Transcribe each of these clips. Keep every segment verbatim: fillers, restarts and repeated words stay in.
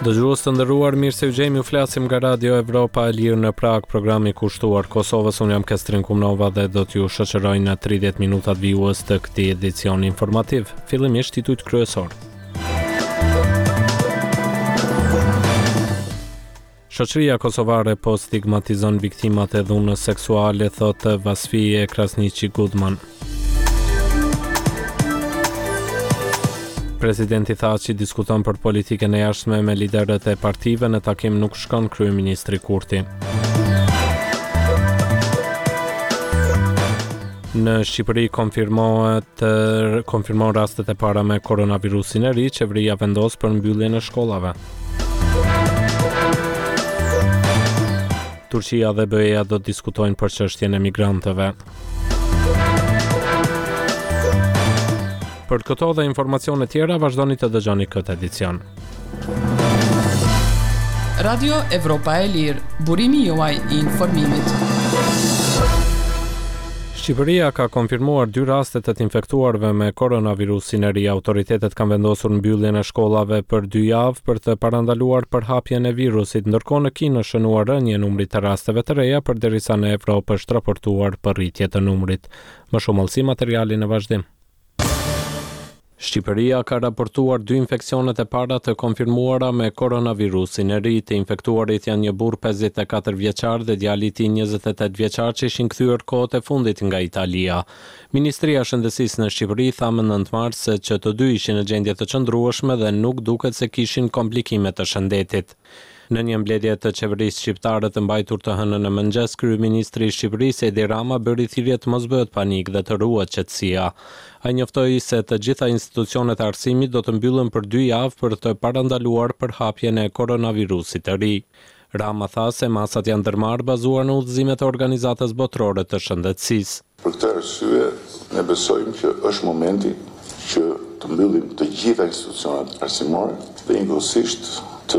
Dëgjues të nderuar, mirë se u gjejmë, ju flasim nga Radio Evropa e Lirë në Prag, programi kushtuar Kosovës. Unë jam Kestrin Kumnova dhe do t'ju shoqëroj në tridhjetë minutat vijues të këtij edicioni informativ. Fillimisht titujt kryesor. Shoqëria kosovare po stigmatizon viktimat e dhunës seksuale, thotë Vasfije Krasniqi Gudman. Presidenti Thaçi diskuton për politikën e jashtme me liderët e partive, në takim nuk shkon kryeministri Kurti. Në Shqipëri konfirmohet konfirmon rastet e para me koronavirusin e ri, qeveria vendos për mbylljen e shkollave. Turqia dhe B E-ja do të diskutojnë për çështjen e migrantëve. Për këto dhe informacione tjera, vazhdoni të dëgjoni këtë edicion. Radio Evropa e Lirë, burimi juaj i informimit. Shqipëria ka konfirmuar dy raste të të infektuarve me koronavirusin e ri. Autoritetet kanë vendosur mbylljen e shkollave për dy javë për të parandaluar përhapjen e virusit, ndërkohë në Kinë është shënuar rënje numrit të rasteve të reja, përderisa në Evropë është raportuar për rritje të numrit. Më shumë ëllësi materiali në vazhdim. Shqipëria ka raportuar dy infeksionet e para të konfirmuara me koronavirusin e ri. Të infektuarit janë një burr pesëdhjetë e katër vjeçar dhe djali i tij njëzet e tetë vjeçar që ishin kthyer kohët e fundit nga Italia. Ministria e Shëndetësisë në Shqipëri tha më nëntë mars se që të dy ishin në gjendje të qëndrueshme dhe nuk duket se kishin komplikime të shëndetit. Në një mbledhje të qeverisë shqiptare të mbajtur të hënën në mëngjes, kryeministri i Shqipërisë Edi Rama bëri thirrje të mos bëhet panik dhe të ruhet qetësia. Ai njoftoi se të gjitha institucionet e arsimit do të mbyllen për dy javë për të parandaluar përhapjen e koronavirusit të ri. Rama tha se masat janë ndërmarrë bazuar në udhëzimet e organizatës botërore të shëndetësisë. Për këtë arsye, ne besojmë që është momenti që të mbyllim të gjitha institucionet arsimore dhe njëkohësisht të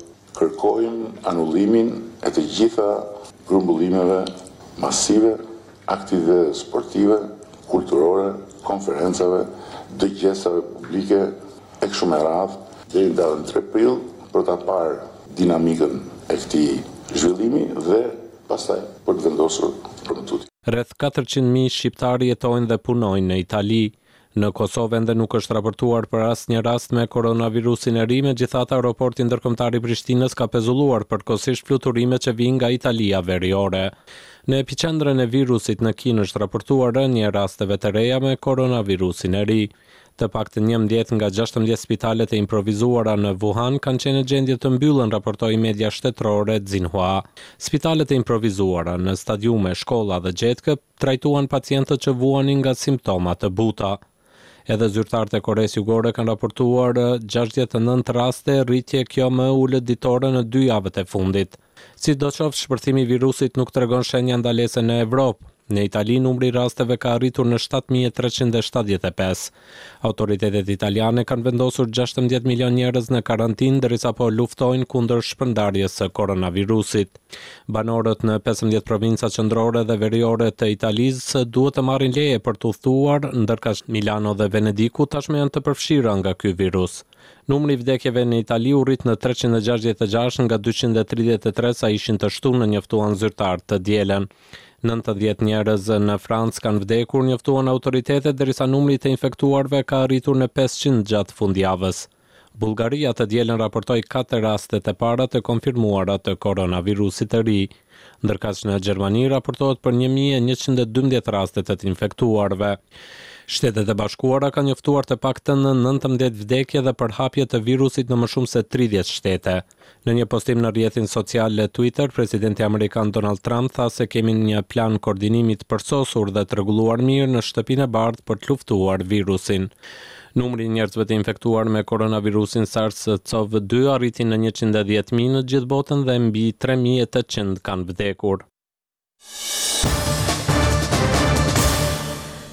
kërkojmë anullimin e të gjitha grumbullimeve masive, aktive sportive, kulturore, konferencave, dëgjesave publike, e kështu me radhë, deri në datën tre prill për ta parë dinamikën e këtij zhvillimi dhe pastaj për të vendosur për më tutje. Rreth katërqind mijë shqiptarë jetojnë dhe punojnë në Itali. Në Kosovë ende nuk është raportuar për asnjë rast me koronavirusin e ri, megjithatë aeroporti ndërkombëtar i Prishtinës ka pezulluar përkohësisht fluturimet që vijnë nga Italia veriore. Në epiqendrën e virusit në Kinë është raportuar rënje rasteve të reja me koronavirusin e ri. Të paktën njëmbëdhjetë nga gjashtëmbëdhjetë spitalet e improvizuara në Wuhan kanë qenë në gjendje të mbyllën, raportoi media shtetërore Xinhua. Spitalet e improvizuara në stadiume, shkolla dhe gjetke trajtuan pacientët që vuanin nga simptoma të buta. Edhe zyrtarët e Koresë Jugore kanë raportuar gjashtëdhjetë e nëntë raste, rritje kjo më ulët ditore në dy javët e fundit. Sidoqoftë, shpërthimi i virusit nuk tregon shenja ndalese në Evropë. Në Itali numri i rasteve ka arritur në shtatë mijë e treqind e shtatëdhjetë e pesë. Autoritetet italiane kanë vendosur gjashtëmbëdhjetë milion njerëz në karantinë derisa po luftojnë kundër shpërndarjes së koronavirusit. Banorët në pesëmbëdhjetë provinca qendrore dhe veriore të Italisë duhet të marrin leje për të udhëtuar, ndërkaq Milano dhe Venediku tashmë janë të përfshira nga ky virus. Numri i vdekjeve në Itali u rrit në treqind e gjashtëdhjetë e gjashtë nga dyqind e tridhjetë e tre sa ishin të shtunë, njoftuan zyrtar të dielën. nëntëdhjetë njerëz në Francë kanë vdekur, njoftuan autoritetet, derisa numri të infektuarve ka arritur në pesëqind gjatë fundjavës. Bullgaria të dielën raportoi katër rastet e para të konfirmuara të koronavirusit të ri, ndërkaq në Gjermani raportohet për një mijë e njëqind e dymbëdhjetë raste të të infektuarve. Shtetet e Bashkuara kanë njoftuar të paktën nëntëmbëdhjetë vdekje dhe përhapje të virusit në më shumë se tridhjetë shtete. Në një postim në rrjetin social Twitter, presidenti amerikan Donald Trump tha se kemi një plan koordinimi të përsosur dhe të rregulluar mirë në shtëpinë e bardhë për të luftuar virusin. Numri i njerëzve të infektuar me koronavirusin SARS-C o V dy arriti në njëqind e dhjetë mijë në gjithë botën dhe mbi tre mijë e tetëqind kanë vdekur.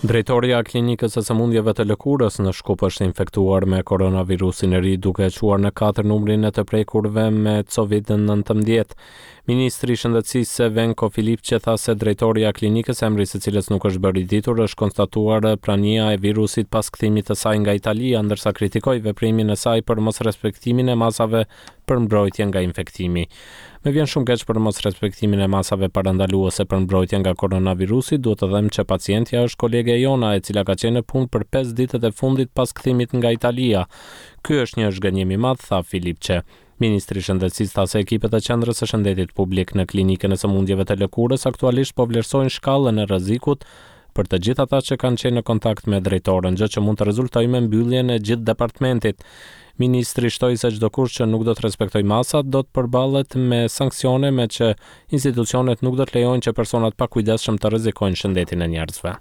Drejtoria e klinikës së sëmundjeve të lëkurës në Shkup është infektuar me koronavirusin e ri duke e quar në katër numrin e të prekurve me COVID nineteen. Ministri i Shëndetësisë Venko Filipçe tha se drejtoria e klinikës, emri së cilës nuk është bërë i ditur, është konstatuar prania e virusit pas kthimit të saj nga Italia, ndërsa kritikoi veprimin e saj për mosrespektimin e masave për mbrojtje nga infektimi. Me vjen shumë keq për mosrespektimin e masave parandaluese për mbrojtje nga koronavirusi, duhet të them që pacientja është kolege jona e cila ka qenë në punë për pesë ditët e fundit pas kthimit nga Italia. Ky është një zhgënjim i madh, tha Filipçe. Ministri i Shëndetësisë tha se ekipet e Qendrës së Shëndetit Publik në klinikën e sëmundjeve të lëkurës aktualisht po vlerësojnë shkallën e rrezikut për të gjithë ata që kanë qenë në kontakt me drejtorën, gjë që mund të rezultojë me mbylljen e gjithë departamentit. Ministri shtoi se çdo kush që nuk do të respektojë masat do të përballet me sanksione, me që institucionet nuk do të lejojnë që personat pa kujdesshëm të rrezikojnë shëndetin e njerëzve.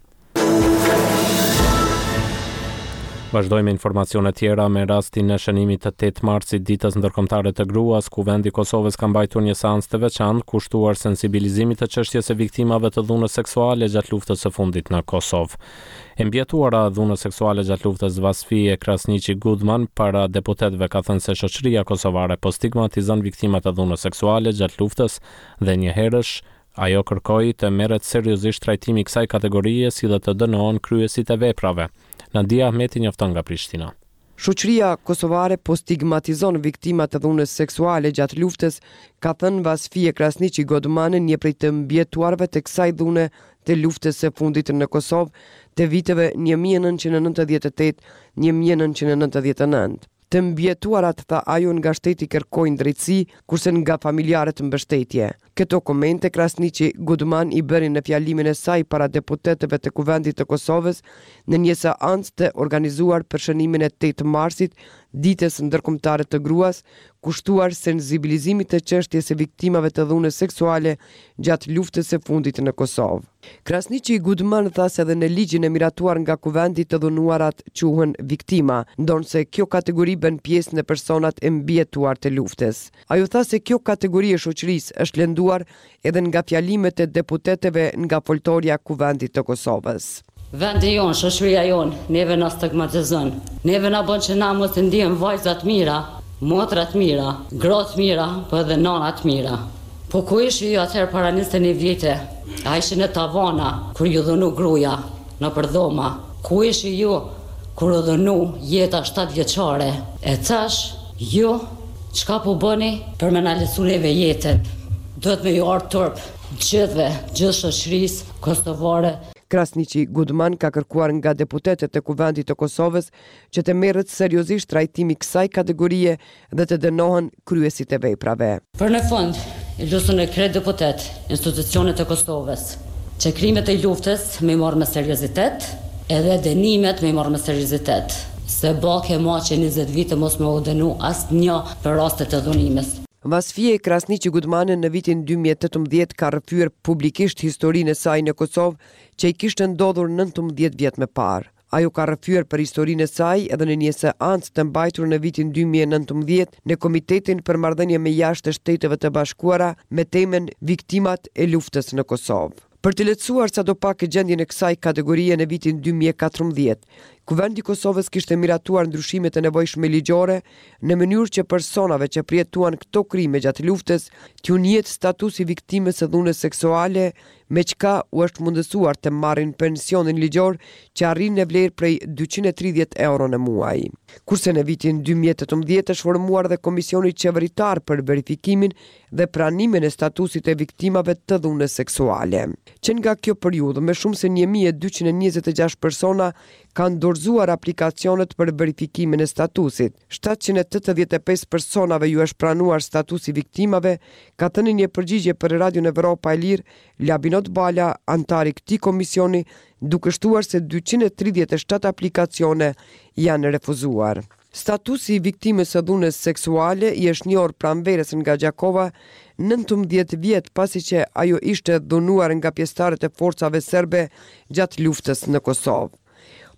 Vazhdojmë informacione tjera me rastin e shënimit të tetë marsit, ditës ndërkombëtare të gruas, ku vendi i Kosovës ka mbajtur një seancë të veçantë kushtuar sensibilizimit të çështjes së viktimave të dhunës seksuale gjatë luftës së fundit në Kosovë. E mbjetuara dhunës seksuale gjatë luftës Vasfije Krasniqi Gudman para deputetëve ka thënë se shoqëria kosovare po stigmatizon viktimat e dhunës seksuale gjatë luftës dhe një herësh ajo kërkoi të merret seriozisht trajtimi i kësaj kategorie si dhe të dënohen kryesit e veprave. Nadia Ahmeti njofton nga Prishtina. Shoqëria kosovare po stigmatizon viktimat e dhunës seksuale gjatë luftës, ka thënë Vasfije Krasniqi Gudman, një prej të mbjetuarve të kësaj dhune të luftës së fundit në Kosovë të viteve një mijë e nëntëqind e nëntëdhjetë e tetë - një mijë e nëntëqind e nëntëdhjetë e nëntë. Të mbjetuarat, tha ajo, nga shteti kërkojnë drejtësi, kurse nga familjarët mbështetje. Këto komente Krasniqi Gudman i bëri në fjalimin e saj para deputetëve të Kuvendit të Kosovës në një seancë të organizuar për shënimin e tetë marsit, ditës ndërkombëtare të gruas, kushtuar sensibilizimit të çështjes së viktimave të dhunës seksuale gjatë luftës së fundit në Kosovë. Krasniqi Gudman tha se edhe në ligjin e miratuar nga Kuvendi të dhunuarat quhen viktima, ndonse kjo kategori bën pjesë në personat e mbjetuar të luftës. Ajo tha se kjo kategori e shoqërisë është lënduar edhe nga fjalimet e deputetëve nga foltorja Kuvendit të Kosovës. Vendi jonë, shoqëria jonë, neve na stigmatizon. Neve na bën që na mos të ndihem vajza të mira, motra të mira, gra të mira, po edhe nana të mira. Po ku ishi ju atëherë para njëzet e një vite? A ishi në tavana, kur ju dhunu gruja, në përdhoma? Ku ishi ju, kur u dhunu jeta shtatë vjeçare? E thash, ju, çka po bëni për me na lecu neve jetën? Duhet me ju ardë turp, gjithve, gjithë shoqërisë kosovare. Krasniqi Gudman ka kërkuar nga deputetët e Kuvendit të Kosovës që të merret seriozisht trajtimi kësaj kategorie dhe të dënohen kryesit e veprave. Për në fund, i lusën e kret deputet, institucionet e Kosovës, që krimet e luftës me marrë me seriozitet, edhe dënimet me marrë me seriozitet. Se bake ma që njëzet vite mos me u dënu asë një për rastet e dhunimes. Vasfije Krasniqi Gudman në vitin dy mijë e tetëmbëdhjetë ka rrëfyer publikisht historinë e saj në Kosovë që i kishte ndodhur nëntëmbëdhjetë vjet më parë. Ajo ka rrëfyer për historinë e saj edhe në një seancë të mbajtur në vitin dy mijë e nëntëmbëdhjetë në Komitetin për Marrëdhënie me Jashtë të Shteteve të Bashkuara me temën Viktimat e luftës në Kosovë. Për të lehtësuar sadopak gjendjen e kësaj kategorie në vitin dy mijë e katërmbëdhjetë, Kuvendi i Kosovës kishte miratuar ndryshimet e nevojshme ligjore në mënyrë që personave që përjetuan këto krime gjatë luftës t'u njihet statusi viktimës së dhunës seksuale, me çka u është mundësuar të marrin pensionin ligjor që arrin në vlerë prej dyqind e tridhjetë euro në muaj. Kurse në vitin dy mijë e tetëmbëdhjetë është formuar dhe Komisioni Qeveritar për verifikimin dhe pranimin e statusit e viktimave të dhunës seksuale. Që nga kjo periudhë, me shumë se një mijë e dyqind e njëzet e gjashtë persona kanë dorëzuar aplikacionet për verifikimin e statusit. shtatëqind e tetëdhjetë e pesë personave ju është pranuar statusi viktimave, ka thënë një përgjigje për Radion Evropa e Lirë Labinot Bala, antari këtij komisioni, duke shtuar se dyqind e tridhjetë e shtatë aplikacione janë refuzuar. Statusi i viktimës së dhunës seksuale i është njohur pranverës nga Gjakova nëntëmbëdhjetë vjet pasi që ajo ishte dhunuar nga pjesëtarët e forcave serbe gjatë luftës në Kosovë.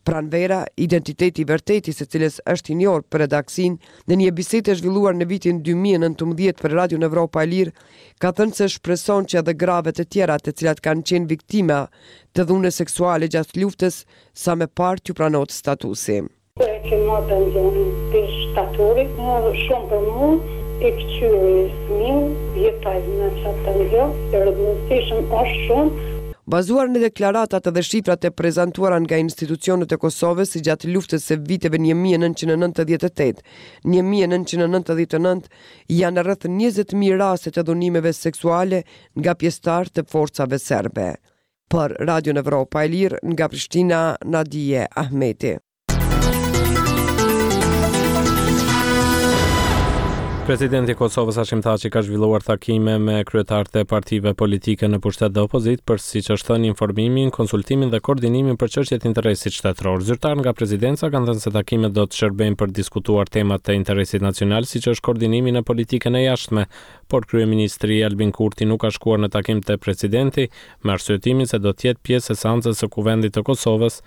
Pranvera, identiteti i vërtet i së cilës është i njohur për redaksin, në një bisedë e zhvilluar në vitin dy mijë e nëntëmbëdhjetë për Radio Evropa e Lirë, ka thënë se shpreson që edhe grave të tjera të cilat kanë qenë viktima të dhunës seksuale gjatë luftës, sa më parë t'ju pranohet statusi. Që më të ndonë të shtatorit, shumë për mu, e këqyri fëmiu, jetaj në qatë të njo, e rëdhënësishëm është shumë. Bazuar në deklaratat dhe shifrat e prezentuara nga institucionet e Kosovës si gjatë luftës së viteve një mijë e nëntëqind e nëntëdhjetë e tetë - një mijë e nëntëqind e nëntëdhjetë e nëntë, janë rreth njëzet mijë raste të dhunimeve seksuale nga pjesëtarë të forcave serbe. Për Radio Evropa e Lirë, nga Prishtina, Nadije Ahmeti. Presidenti i Kosovës Hashim Thaçi ka zhvilluar takime me kryetarët e partive politike në pushtet dhe opozit për, siç është thënë, informimin, konsultimin dhe koordinimin për çështjet interesit shtetëror. Zyrtar nga presidenca kanë thënë se takimet do të shërbejnë për diskutuar temat të interesit nacional, siç është koordinimi në politikën e jashtme, por kryeministri Albin Kurti nuk ka shkuar në takim te presidenti me arsyetimin se do të jetë pjesë e seancës së Kuvendit të Kosovës,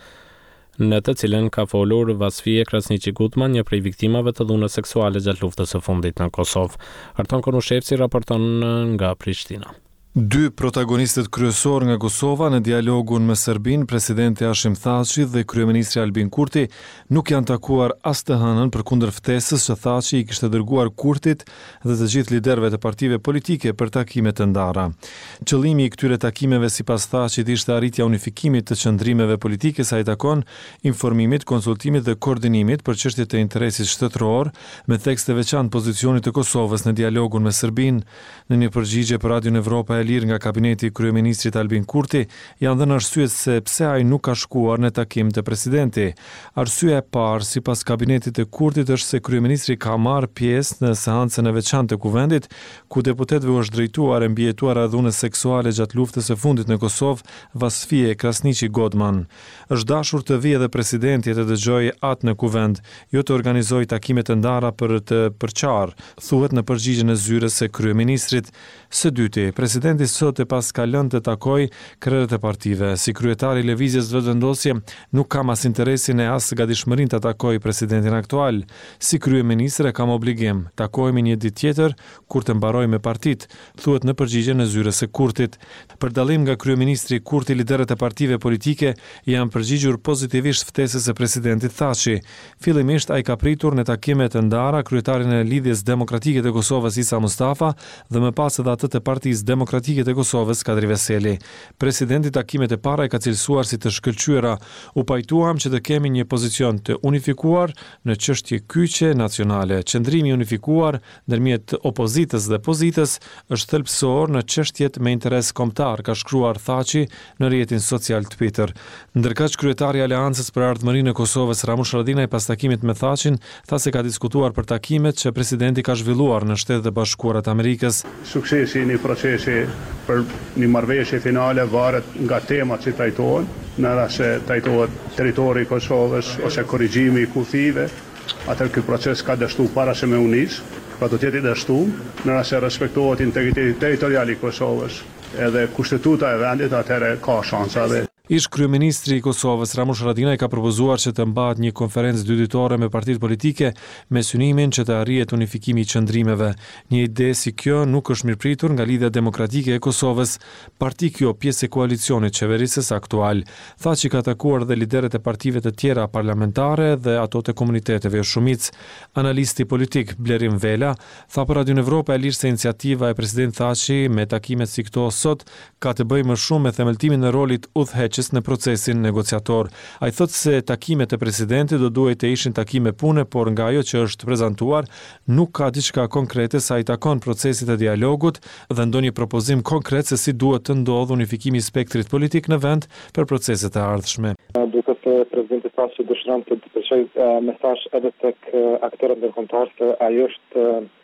në të cilën ka folur Vasfije Krasniqi Gutman, një prej viktimave të dhunës seksuale gjatë luftës së fundit në Kosovë. Arton Konushevci raporton nga Prishtina. Dy protagonistët kryesor nga Kosova në dialogun me Serbinë, presidenti Hashim Thaçi dhe kryeministri Albin Kurti, nuk janë takuar as të hënën përkundër ftesës që Thaçi i kishte dërguar Kurtit dhe të gjithë liderëve të partive politike për takime të ndara. Qëllimi i këtyre takimeve sipas Thaçit ishte arritja unifikimit të qëndrimeve politike sa i takon informimit, konsultimit dhe koordinimit për çështjet e interesit shtetëror, me tekst të veçantë pozicionit të Kosovës në dialogun me Serbinë. Në një përgjigje për Radio Evropa e Lirë nga kabineti i kryeministrit Albin Kurti, janë dhënë arsyet se pse ai nuk ka shkuar në takim të presidenti. Arsyeja e parë sipas kabinetit të Kurtit është se kryeministri ka marrë pjesë në seancën e veçantë të Kuvendit, ku deputetëve u është drejtuar e mbijetuara dhunës seksuale gjatë luftës së fundit në Kosovë, Vasfije Krasniqi Gutman. Është dashur të vijë edhe presidenti të dëgjojë atë në Kuvend, jo të organizojë takime të ndara për të përçarë, thuhet në përgjigjen e zyrës së kryeministrit. Së dyti, presidenti sot e pas ka lënë të takoj krerët e partive. Si kryetari i lëvizjes vetëvendosje, nuk kam as interesin e as gatishmërinë të takoj presidentin aktual. Si kryeministër kam obligim, takojmë një ditë tjetër kur të mbaroj me partitë, thuhet në përgjigjen e zyrës së Kurtit. Për dallim nga kryeministri Kurti, liderët e partive politike janë përgjigjur pozitivisht ftesës së presidentit Thaçi. Fillimisht ai ka pritur në takime të ndara kryetarin e Lidhjes Demokratike të Kosovës Isa Mustafa dhe më pas edhe atë të Partisë Demokratike të Kosovës Kadri Veseli. Presidenti takimet e para e ka cilësuar si të shkëlqyera. U pajtuam që të kemi një pozicion të unifikuar në çështje kyçe nacionale. Qëndrimi unifikuar ndërmjet opozitës dhe pozitës është thelbësor në çështjet me interes kombëtar, ka shkruar Thaçi në rrjetin social Twitter. Ndërkaq kryetari i Aleancës për Ardhmërinë e Kosovës Ramush Haradinaj pas takimit me Thaçin tha se ka diskutuar për takimet që presidenti ka zhvilluar në Shtetet e Bashkuara të Amerikës. Suksesi i një procesi për një marrëveshje finale varet nga temat që trajtohen, në rast se trajtohet territori i Kosovës ose korrigjimi i kufive, atëherë ky proces ka dështu para se me u nis, pra do të jetë i dështuar, në rast se respektohet integriteti territorial i Kosovës edhe kushtetuta e vendit, atëherë ka shansa dhe Ish kryeministri i Kosovës Ramush Haradinaj ka propozuar që të mbahet një konferencë dyditore me partitë politike me synimin që të arrihet unifikimi i qëndrimeve. Një ide si kjo nuk është mirëpritur nga Lidhja Demokratike e Kosovës, parti kjo pjesë e koalicionit qeverisës aktual. Thaçi ka takuar dhe liderët e partive të tjera parlamentare dhe ato të komuniteteve shumicë. Analisti politik Blerim Vela tha për Radio Evropa e Lirë se iniciativa e president Thaçi me takimet si këto sot ka të bëjë më shumë me themeltimin e rolit udhëheqës në procesin negociator. Ai thotë se takimet e presidentit do duhet të ishin takime pune, por nga ajo që është prezantuar nuk ka diçka konkrete sa i takon procesit të dialogut dhe ndonjë propozim konkret se si duhet të ndodhë unifikimi i spektrit politik në vend për proceset e ardhshme. Duke se presidenti Thaçi dëshiron të dërgojë mesazh edhe tek aktorët ndërkombëtar se ai është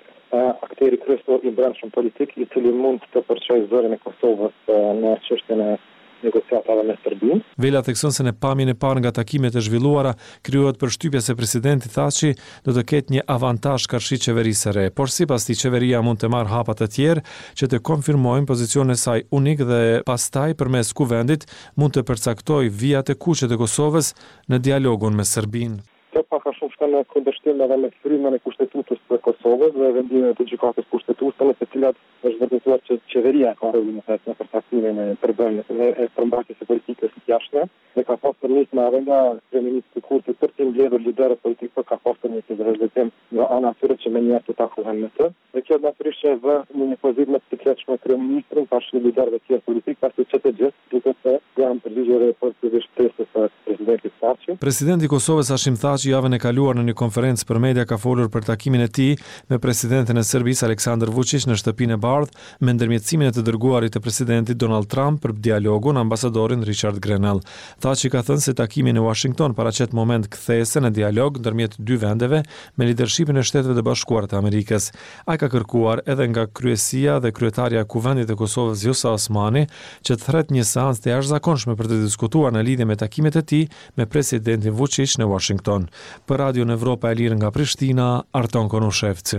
akteri kryesor i brendshëm politik i cili mund të përçojë zërin e Kosovës në çështjen e negociatave me Serbinë. Vela thekson se në pamjen e parë nga takimet e zhvilluara krijohet përshtypja se presidenti Thaçi do të ketë një avantazh karshi qeverisë së re, por sipas tij qeveria mund të marrë hapa të tjerë që të konfirmojnë pozicionin e saj unik dhe pastaj përmes kuvendit mund të përcaktojë vijat e kuqe të Kosovës në dialogun me Serbinë. Kjo pak a shumë shka në kundërshtim edhe me frymën e kushtetutës të Kosovës dhe vendimin e të gjykatës kushtetuese në të cilat është vërtetuar që qeveria ka rëvin në përcaktimin e përbërjes dhe e përmbajtjes së politikës së jashtme dhe ka pasur nisma edhe nga kryeministri Kurti për të mbledhur liderët politikë, por ka pasur një vëzhgim nga ana e tyre që me një të takohen me të. Dhe kjo natyrisht e vë në një pozitë më të sikletshme kryeministrin pas liderëve të tjerë politikë, pasi që të gjithë duket se janë përgjigjur për të vështirësisë së presidentit Thaçi. Presidenti i Kosovës Hashim Thaçi javën e kaluar në një konferencë për media ka folur për takimin e tij me presidentin e Serbisë Aleksandar Vučić në shtëpinë e bardhë me ndërmjetësimin e të dërguarit të presidentit Donald Trump për dialogun ambasadorin Richard Grenell. Thaçi ka thënë se takimi në Washington paraqet moment kthese në dialog ndërmjet dy vendeve me lidershipin e Shteteve të Bashkuara të Amerikës. Ai ka kërkuar edhe nga kryesia dhe kryetaria e Kuvendit të Kosovës Vjosa Osmani që të thret një seancë të jashtëzakonshme për të diskutuar në lidhje me takimet e tij me presidentin Vučić në Washington. Për Radio në Evropa e Lirë nga Prishtina, Arton Konushevci.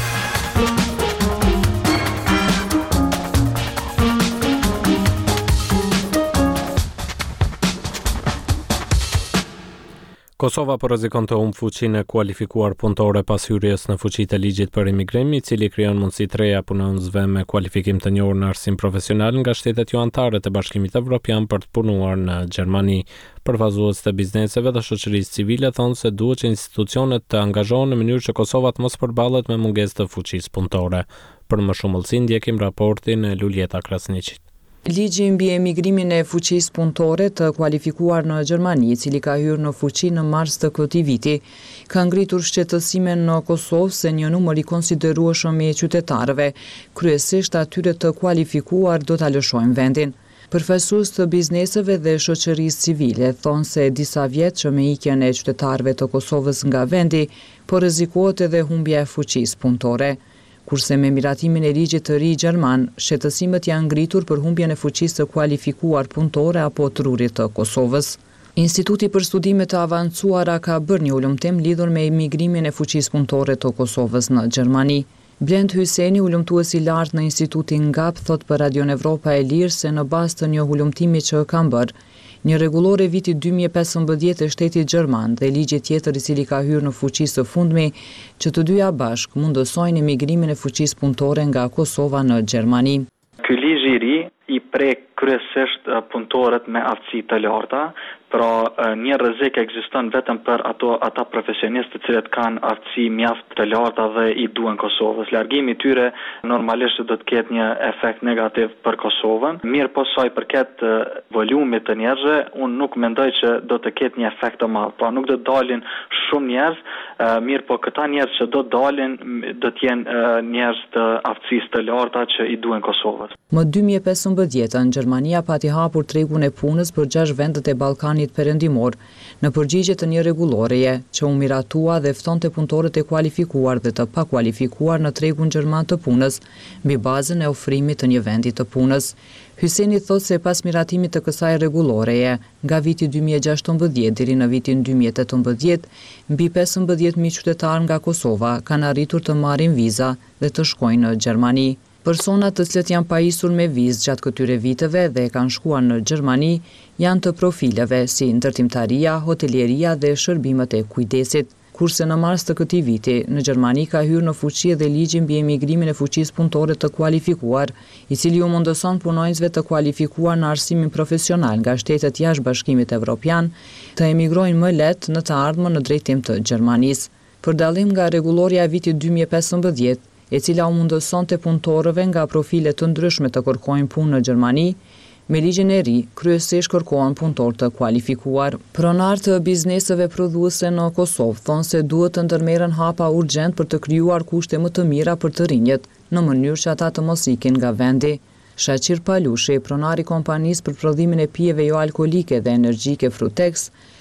Kosova po rrezikon të humbë fuqinë e kualifikuar punëtore pas hyrjes në fuqi të ligjit për imigrim, i cili krijon mundësi të reja punonësve me kualifikim të njohur në arsim profesional nga shtetet jo anëtare të Bashkimit Evropian për të punuar në Gjermani. Përvazhues të bizneseve dhe shoqërisë civile thonë se duhet që institucionet të angazhohen në mënyrë që Kosova të mos përballet me mungesë të fuqisë punëtore. Për më shumë ullësi ndjekim raportin e Luljeta Krasniqit. Ligji mbi emigrimin e fuqisë punëtore të kualifikuar në Gjermani, i cili ka hyrë në fuqi në mars të këtij viti, ka ngritur shqetësimin në Kosovë se një numër i konsiderueshëm i qytetarëve, kryesisht atyre të kualifikuar, do ta lëshojnë vendin. Përfaqësues të bizneseve dhe shoqërisë civile thonë se disa vjet që me ikjen e qytetarëve të Kosovës nga vendi, po rrezikohet edhe humbja e fuqisë punëtore. Kurse me miratimin e ligjit të ri gjerman, shqetësimet janë ngritur për humbjen e fuqisë të kualifikuar punëtore apo trurit të Kosovës. Instituti për studime të avancuara ka bërë një ulëmtim lidhur me emigrimin e fuqisë punëtore të Kosovës në Gjermani. Blend Hyseni, ulëmtues i lartë në Institutin Ngap, thot për Radio në Evropa e Lirë se në bazë të një ulëmtimi që kanë bërë, një rregullore viti dy mijë e pesëmbëdhjetë e shtetit gjerman dhe ligji tjetër i cili ka hyrë në fuqi së fundmi, që të dyja bashkë mundësojnë emigrimin e fuqisë punëtore nga Kosova në Gjermani. Ky ligj i ri i prek kryesisht punëtorët me aftësi të larta, pra një rrezik ekziston vetëm për ato ata profesionistë të cilët kanë aftësi mjaft të larta dhe i duan Kosovës. Largimi i tyre normalisht do të ketë një efekt negativ për Kosovën. Mirë po sa i përket volumit të njerëzve, unë nuk mendoj që do të ketë një efekt të madh. Pra nuk do të dalin shumë njerëz, mirë po këta njerëz që do të dalin do të jenë njerëz të aftësisë të larta që i duan Kosovës. Më dy mijë e pesëmbëdhjetë Gjermania pati hapur tregun e punës për gjashtë vendet e Ballkanit Perëndimor, në përgjigje të një rregulloreje që u miratua dhe ftonte punëtorët e kualifikuar dhe të pakualifikuar në tregun gjerman të punës, mbi bazën e ofrimit të një vendi të punës. Hyseni thot se pas miratimit të kësaj rregulloreje, nga viti dy mijë e gjashtëmbëdhjetë deri në vitin dy mijë e tetëmbëdhjetë, mbi pesëmbëdhjetë mijë qytetarë nga Kosova kanë arritur të marrin viza dhe të shkojnë në Gjermani. Personat të cilët janë pajisur me vizë gjatë këtyre viteve dhe kanë shkuar në Gjermani janë të profileve si ndërtimtaria, hotelieria dhe shërbimet e kujdesit. Kurse në mars të këtij viti, në Gjermani ka hyrë në fuqi edhe ligji mbi emigrimin e fuqisë punëtore të kualifikuar, i cili u mundëson punonjësve të kualifikuar në arsimin profesional nga shtetet jashtë Bashkimit Evropian të emigrojnë më lehtë në të ardhmen në drejtim të Gjermanisë. Për dallim nga rregulloria e vitit dy mijë e pesëmbëdhjetë, e cila u mundësonte punëtorëve nga profile të ndryshme të kërkojnë punë në Gjermani, me ligjin e ri, kryesisht kërkohen punëtorë të kualifikuar. Pronarë të bizneseve prodhuese në Kosovë thonë se duhet të ndërmerren hapa urgjent për të krijuar kushte më të mira për të rinjët, në mënyrë që ata të mos ikin nga vendi. Shaqir Palushi, pronari kompanisë për prodhimin e pijeve jo alkolike dhe energjike Frutex,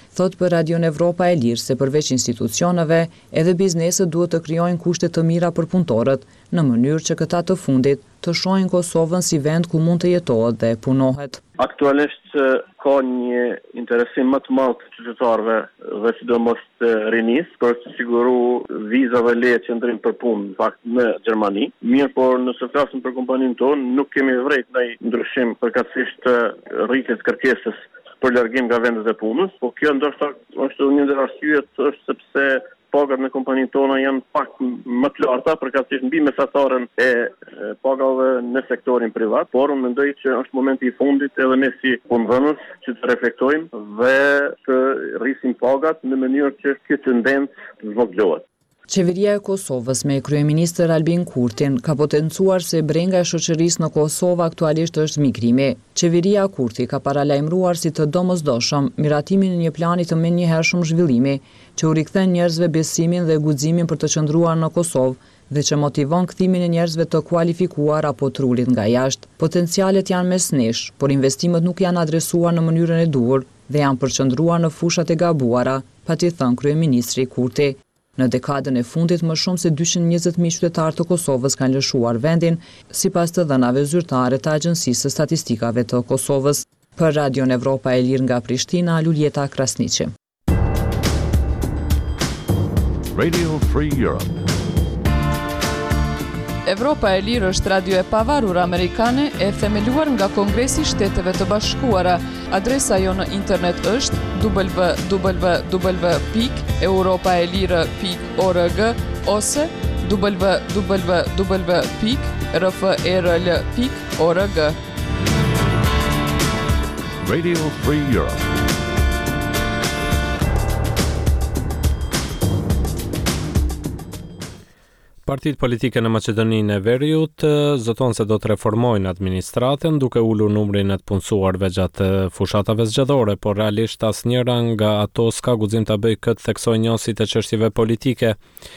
Thot për Radion Evropa e Lirë se përveç institucioneve, edhe bizneset duhet të krijojnë kushte të mira për punëtorët, në mënyrë që këta të fundit të shohin Kosovën si vend ku mund të jetohet dhe punohet. Aktualisht ka një interesim më të madh të qytetarëve dhe sidomos të rinisë për të siguruar viza dhe leje qëndrim për punë fakt në Gjermani. Mirë, por nëse flasim për kompaninë tonë, nuk kemi vërejt ndonjë ndryshim përkatësisht të rritjes kërkesës për largim nga vendet e punës, po kjo ndoshta është një ndër arsyet është sepse pagat në kompaninë tona janë pak më të larta përkatësisht mbi mesataren e pagave në sektorin privat, por unë mendoj që është momenti i fundit edhe ne si punëdhënës që të reflektojmë dhe të rrisim pagat në mënyrë që kjo tendencë të zvogëlohet. Qeveria e Kosovës me kryeministër Albin Kurtin ka potencuar se brenga e shoqërisë në Kosovë aktualisht është migrimi. Qeveria Kurti ka paralajmëruar si të domosdoshëm miratimin e një plani të menjëhershëm zhvillimi që u rikthen njerëzve besimin dhe guximin për të qëndruar në Kosovë dhe që motivon kthimin e njerëzve të kualifikuar apo trullit nga jashtë. Potencialet janë mesnesh, por investimet nuk janë adresuar në mënyrën e duhur dhe janë përqendruar në fushat e gabuara, pati thënë kryeministri Kurti. Në dekadën e fundit më shumë se dyqind e njëzet mijë qytetarë të Kosovës kanë lëshuar vendin, sipas të dhënave zyrtare të Agjencisë së Statistikave të Kosovës. Për Radion Evropa e Lirë nga Prishtina, Luljeta Krasniqi. Radio Free Europe. Evropa e Lirë është radio e pavarur amerikane e themeluar nga Kongresi i Shteteve të Bashkuara. Adresa jo në internet është w w w pikë europaelire pikë org ose w w w pikë r f e r l pikë org. Radio Free Europe. Partitë politike në Maqedoninë e Veriut zoton se do të reformojnë administratën duke ulur numrin e të punësuarve gjatë fushatave zgjedhore, por realisht asnjëra nga ato s'ka guxim ta bëjë këtë, theksoi njësi të çështjeve politike.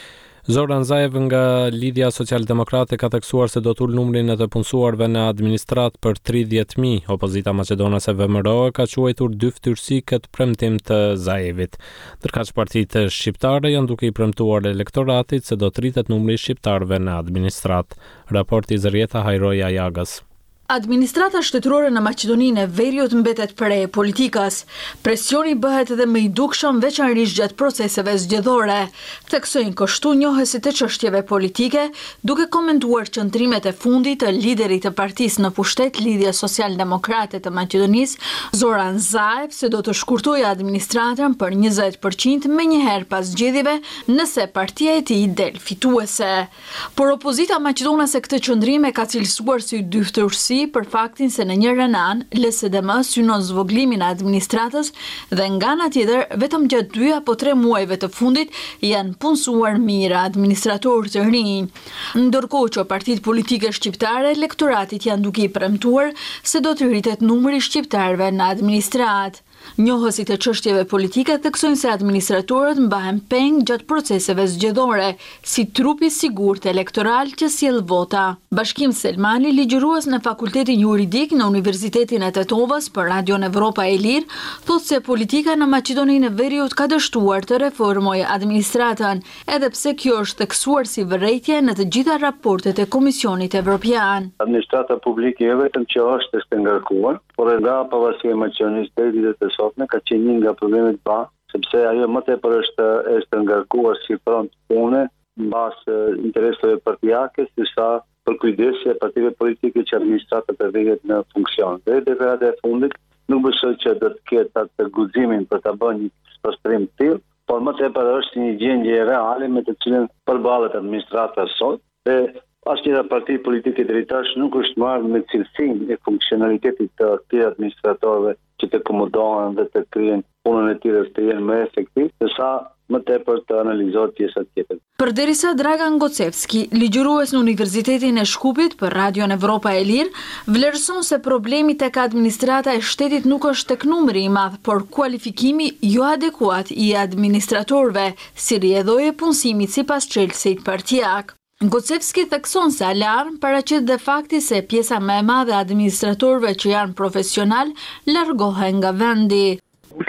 Zoran Zaev nga Lidhja Social-Demokrate ka theksuar se do të ulë numrin e të punësuarve në administratë për tridhjetë mijë. Opozita maqedonase V M R O ka quajtur dyftyrsi këtë premtim të Zaevit. Ndërkaq partitë shqiptare janë duke i premtuar elektoratit se do të rritet numri i shqiptarëve në administratë. Raporti Zërieta Hajroja Jagës. Administrata shtetërore në Maqedoninë e Veriut mbetet pre e politikas. Presioni bëhet edhe më i dukshëm veçanërisht gjatë proceseve zgjedhore, theksojnë kështu njohësit e çështjeve politike, duke komentuar qëndrimet e fundit të liderit të partisë në pushtet Lidhja Social-Demokrate të Maqedonisë, Zoran Zaev, se do të shkurtojë administratën për njëzet përqind me njëherë pas zgjedhjeve nëse partia e tij del fituese. Por opozita maqedonase këtë qëndrim e ka cilësuar si dyftërsi për faktin se në njërin anë L S D M synon zvoglimin e administratës dhe nga ana tjetër vetëm gjatë dy apo tre muajve të fundit janë punësuar mirë administratorë të rinj. Ndërkohë që partitë politike shqiptare, elektoratit janë duke i premtuar se do të rritet numri i shqiptarëve në administratë. Njohësit e çështjeve politike theksojnë se administratorët mbahen peng gjatë proceseve zgjedhore, si trupi sigurt elektoral që sjell vota. Bashkim Selmani, ligjërues në Fakultetin Juridik në Universitetin e Tetovës për Radion Evropa e Lirë, thotë se politika në Maqedoninë e Veriut ka dështuar të reformojë administratën, edhe pse kjo është theksuar si vërejtje në të gjitha raportet e Komisionit Evropian. Administrata publike jo vetëm që është e ngarkuar, por edhe pavarësia e Maqedonisë deri ditët e sotme ka qenë një nga problemet ba, sepse ajo më tepër është është ngarkuar si front pune mbas interesave partijake, sesa për kujdesje e partive politike që administrata të vëhet në funksion. Dhe deklarata e fundit nuk besoj që do të ketë atë guximin për ta bërë një pastrim të tillë, por më tepër është një gjendje reale me të cilën përballet administrata sot dhe asnjëra parti politike drejtash nuk është marrë me cilësinë e funksionalitetit të këtyre administratorëve që të komodohen dhe të kryejnë punën e tyre të jenë më efektiv, sesa më tepër të analizohet pjesa tjetër. Përderisa Dragan Gocevski, ligjërues në Universitetin e Shkupit për Radion Evropa e Lirë, vlerëson se problemi tek administrata e shtetit nuk është tek numri i madh, por kualifikimi jo adekuat i administratorëve, si rrjedhoje punësimit sipas çelësit partijak. Gocevski thekson se alarm paraqet dhe fakti se pjesa më e madhe e administratorëve që janë profesional largohen nga vendi. Është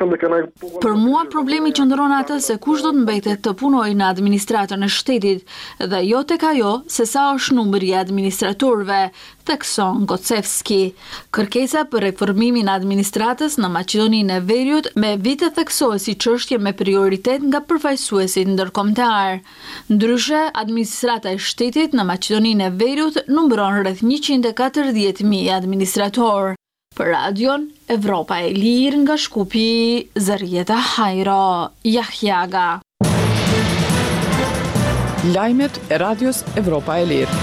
Për mua problemi qëndron atë se kush do të mbetet të punojë në administratën e shtetit dhe jo tek ajo se sa është numri i administratorëve, thekson Gocevski. Kërkesa për reformimin e administratës në Maqedoninë e Veriut me vite theksohet si çështje me prioritet nga përfaqësuesit ndërkombëtar. Ndryshe, administrata e shtetit në Maqedoninë e Veriut numëron rreth njëqind e katërdhjetë mijë administrator. Për radion Evropa e Lirë nga Shkupi, Zërjeta Hajro, Jahjaga. Lajmet e radios Evropa e Lirë.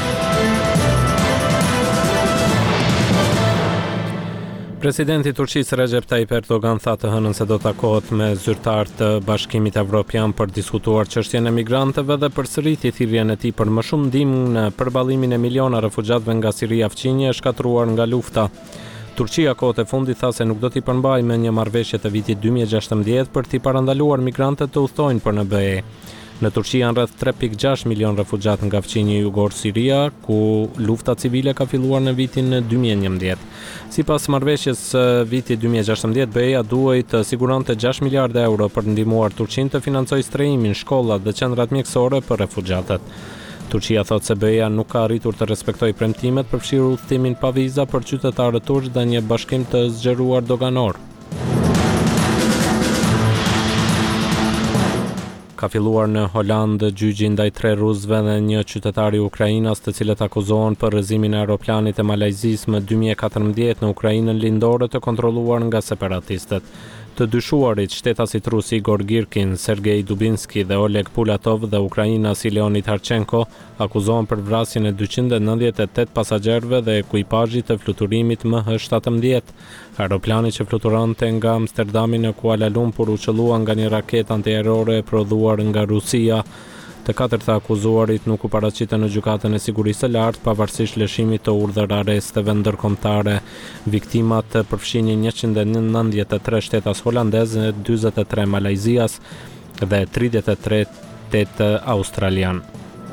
Presidenti i Turqisë Recep Tayyip Erdogan tha të hënën se do të takohet me zyrtarë të Bashkimit Evropian për diskutuar çështjen e migrantëve dhe përsëriti thirrjen e tij për më shumë ndihmë në përballimin e miliona refugjatëve nga Siria fqinje e shkatruar nga lufta. Turqia kohët e fundit tha se nuk do t'i përmbajë me një marrëveshje të vitit dy mijë e gjashtëmbëdhjetë për t'i parandaluar migrantët të udhtojnë për në B E. Në Turqi janë rreth tre pikë gjashtë milion refugjat nga fqinji jugor Siria, ku lufta civile ka filluar në vitin dy mijë e njëmbëdhjetë. Sipas marrëveshjes së vitit dy mijë e gjashtëmbëdhjetë, B E-ja duhej të siguronte gjashtë miliardë euro për ndihmuar Turqinë të financojë strehimin, shkollat dhe qendrat mjekësore për refugjatët. Turqia thot se B E-ja nuk ka arritur të respektojë premtimet përfshirë udhëtimin pa viza për qytetarët turq dhe një bashkim të zgjeruar doganor. Ka filluar në Holandë gjyqi ndaj tre rusëve dhe një qytetari i Ukrainës, të cilët akuzohen për rrëzimin e aeroplanit e Malajzisë më dy mijë e katërmbëdhjetë në Ukrainën lindore të kontrolluar nga separatistët. Të dyshuarit, shtetasit rus Igor Girkin, Sergej Dubinski dhe Oleg Pulatov dhe Ukrainas i Leonid Harchenko akuzohen për vrasjen e dyqind e nëntëdhjetë e tetë pasagerëve dhe ekuipazhit të fluturimit M H shtatëmbëdhjetë. Aeroplani që fluturonte nga Amsterdami në Kuala Lumpur u qëllua nga një raketë antiaerore e prodhuar nga Rusia. Të katërt të akuzuarit nuk u paraqiten në gjykatën e sigurisë së lartë, pavarësisht lëshimit të urdhër arresteve ndërkombëtare. Viktimat përfshinin njëqind e nëntëdhjetë e tre shtetas holandeze, dyzet e tre Malajzias dhe tridhjetë e tre tetë australian.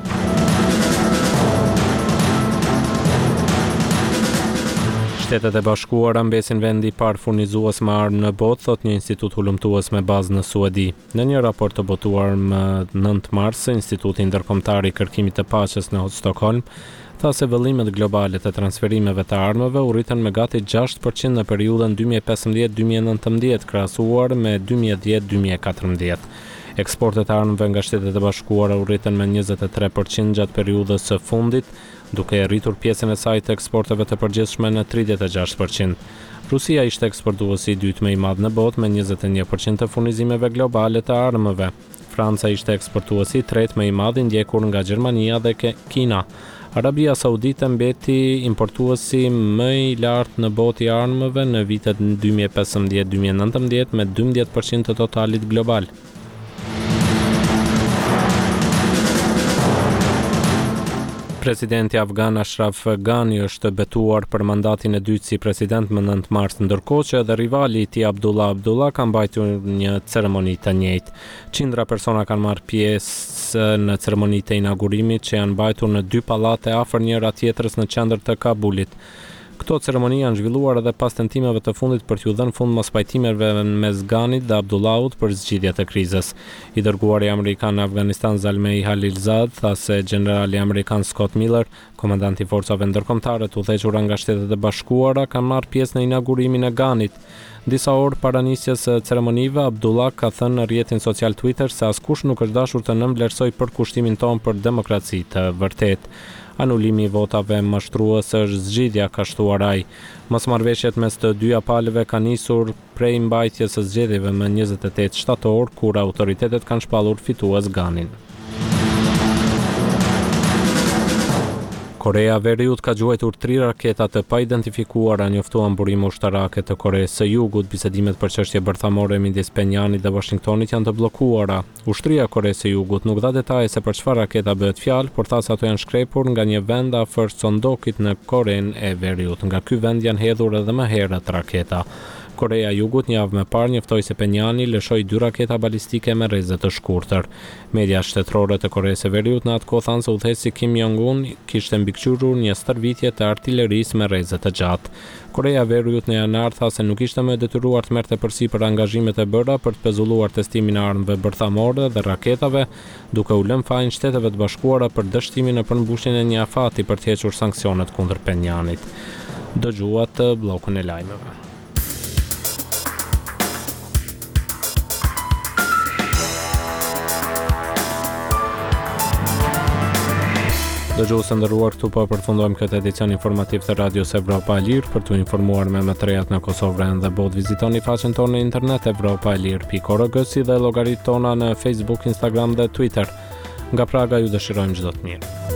Shtetet e Bashkuara mbesin vendi i parë furnizues me armë në botë, thot një institut hulumtues me bazë në Suedi. Në një raport të botuar më nëntë mars, Instituti Ndërkombëtar i Kërkimit të Paqes në Stockholm tha se vëllimet globale të transferimeve të armëve u rritën me gati gjashtë përqind në periudhën dy mijë e pesëmbëdhjetë dy mijë e nëntëmbëdhjetë krahasuar me dy mijë e dhjetë dy mijë e katërmbëdhjetë. Eksportet e armëve nga Shtetet e Bashkuara u rritën me njëzet e tre përqind gjatë periudhës së fundit, duke rritur pjesën e saj të eksporteve të përgjithshme në tridhjetë e gjashtë përqind. Rusia ishte eksportuesi i dytë më i madh në botë me njëzet e një përqind të furnizimeve globale të armëve. Franca ishte eksportuesi i tretë më i madh, i ndjekur nga Gjermania dhe Kina. Arabia Saudite mbeti importuesi më i lartë në botë i armëve në vitet dy mijë e pesëmbëdhjetë dy mijë e nëntëmbëdhjetë me dymbëdhjetë përqind të totalit global. Presidenti afgan Ashraf Ghani është betuar për mandatin e dytë si president më nëntë mars, ndërkohë që edhe rivali i tij Abdullah Abdullah ka mbajtur një ceremoni të njëjtë. Qindra persona kanë marrë pjesë në ceremonitë e inaugurimit që janë mbajtur në dy pallate afër njëra tjetrës në qendër të Kabulit. Këto ceremoni janë zhvilluar edhe pas tentimeve të fundit për t'u dhënë fund mospajtimeve mes Ghanit dhe Abdullahut për zgjidhje të krizës. I dërguari amerikan në Afganistan Zalmay Khalilzad tha se generali amerikan Scott Miller, komandanti i forcave ndërkombëtare të udhëhequra nga Shtetet e Bashkuara, ka marrë pjesë në inaugurimin e Ghanit. Disa orë para nisjes së ceremonive, Abdullah ka thënë në rrjetin social Twitter se askush nuk është dashur të nënvlerësoj përkushtimin tonë për demokraci të vërtetë. Anulimi i votave mashtrues është zgjidhja, ka shtuar ai. Mosmarrëveshjet mes të dyja palëve kanë nisur prej mbajtjes së zgjedhjeve më njëzet e tetë shtator, kur autoritetet kanë shpallur fitues Ghanin. Korea e Veriut ka gjuajtur tri raketa të paidentifikuara, njoftuan burime ushtarake të Koreas së Jugut. Bisedimet për çështje bërthamore midis Penjanit dhe Washingtonit janë të bllokuara. Ushtria e Koreas së Jugut nuk dha detaje se për çfarë raketa bëhet fjalë, por tha se ato janë shkrepur nga një vend afër Sondokit në Korenë e Veriut. Nga ky vend janë hedhur edhe më herët raketa. Korea e Jugut një javë më parë njoftoi se Penjani lëshoi dy raketa balistike me rreze të shkurtër. Media shtetërore të Koreas së Veriut në atë kohë thanë se udhëheci Kim Jong-un kishte mbikëqyrur një stërvitje të artillerisë me rreze të gjatë. Korea e Veriut në janar tha se nuk ishte më detyruar të merrte përsipër angazhimet e bëra për të pezulluar testimin e armëve bërthamore dhe raketave, duke u lënë fajin Shteteve të Bashkuara për dështimin e përmbushjen e një afati për të hequr sanksionet kundër Penjanit. Dëgjuat bllokun e lajmeve. Dëgjues të nderuar, këtu po përfundojmë këtë edicion informativ të Radios Evropa e Lirë. Për t'u informuar me më të rejat në Kosovë dhe botë, vizitoni faqen tonë në internet evropa e lirë pikë org si dhe llogaritë tona në Facebook, Instagram dhe Twitter. Nga Praga ju dëshirojmë çdo të mirë.